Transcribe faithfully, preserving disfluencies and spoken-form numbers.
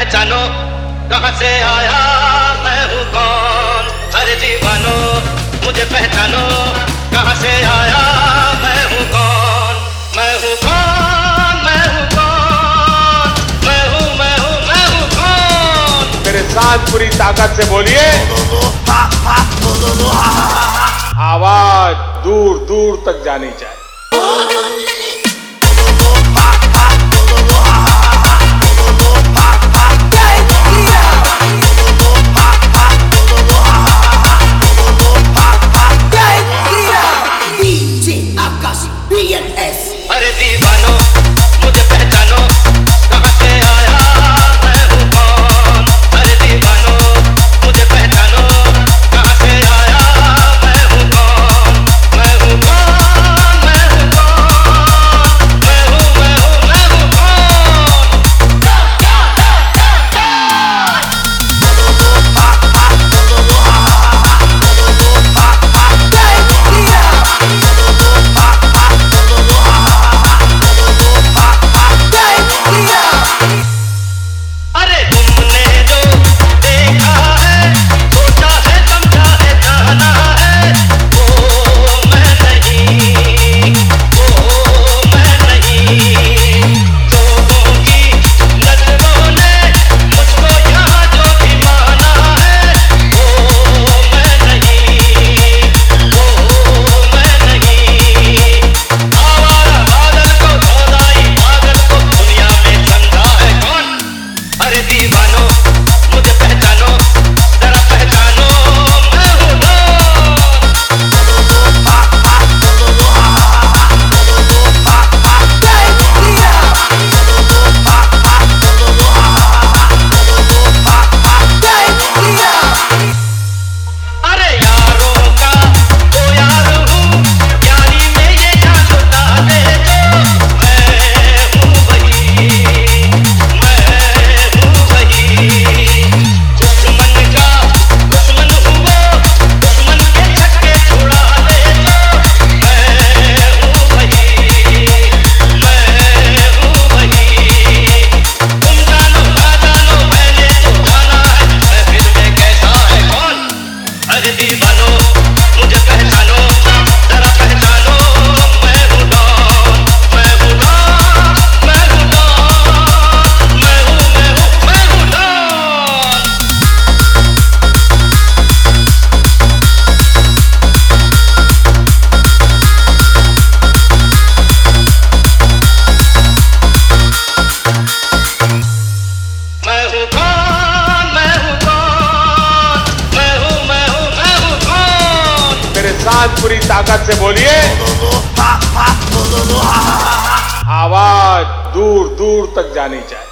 पहचानो कहां से आया मैं हूं कौन। अरे दीवानो मुझे पहचानो कहां से आया मैं हूं कौन। मैं हूं कौन मैं हूं कौन मैं हूं मैं हूं मैं हूं कौन। मेरे साथ पूरी ताकत से बोलिए, आवाज दूर दूर तक जानी चाहिए। अरे दीवानो मुझे पहचानो कहां से आया मैं हूं कौन। अरे दीवानो मुझे पहचानो कहां से आया मैं हूं कौन। मैं हूं कौन मैं हूं कौन मैं हूं मैं हूं मैं हूं साथ पूरी ताकत से बोलिए, आवाज दूर दूर तक जानी चाहिए।